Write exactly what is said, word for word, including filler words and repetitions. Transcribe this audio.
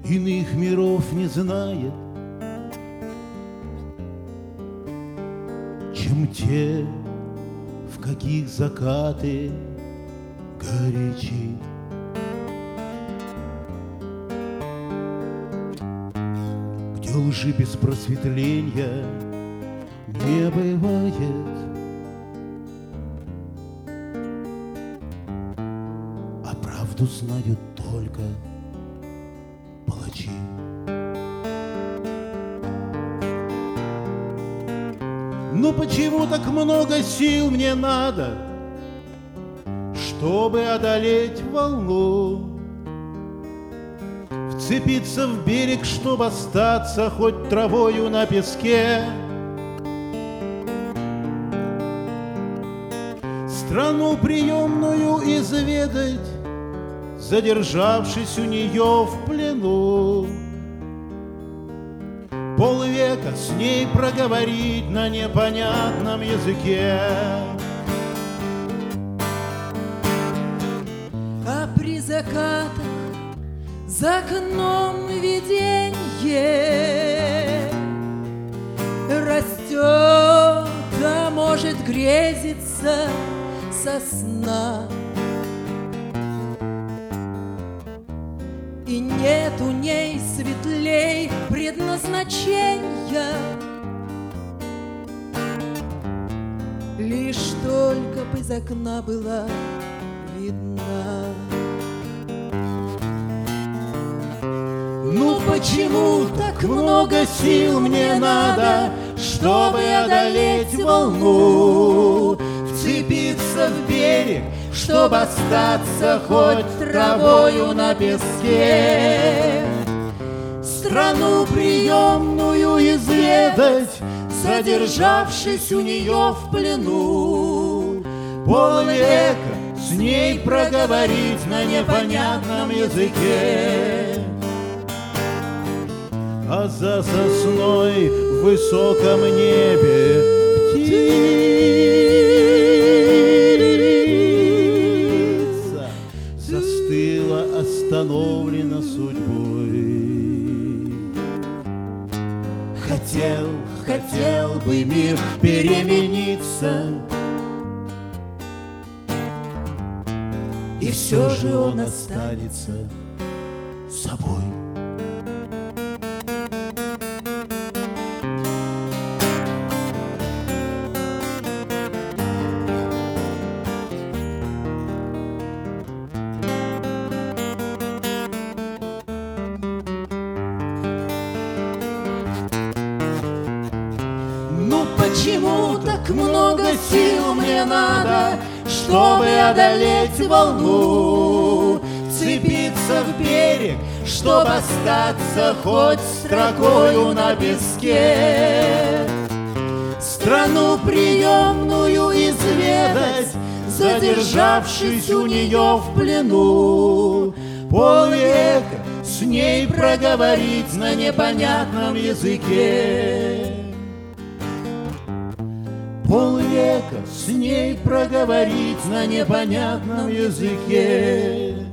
иных миров не знает, чем те, в каких закаты горячи. Где лжи без просветления не бывает, а правду знают только палачи. Ну почему так много сил мне надо, чтобы одолеть волну, вцепиться в берег, чтобы остаться хоть травою на песке? Страну приемную изведать, задержавшись у нее в плену, полвека с ней проговорить на непонятном языке. А при закатах за окном виденье растет, а может грезится сосна. И нет у ней светлей предназначения, лишь только бы из окна была видна. Ну почему так много сил мне надо, чтобы одолеть волну, вцепиться в берег, чтобы остаться хоть травою на песке? Страну приемную изведать, задержавшись у нее в плену, полвека с ней проговорить на непонятном языке. А за сосной в высоком небе птица застыла, остановлена судьбой. Хотел, хотел бы мир перемениться, и все же он останется собой. Ну почему так много сил мне надо, чтобы одолеть волну, вцепиться в берег, чтобы остаться хоть строкою на песке? Страну приемную изведать, задержавшись у нее в плену, полвека с ней проговорить на непонятном языке. Полвека с ней проговорить на непонятном языке.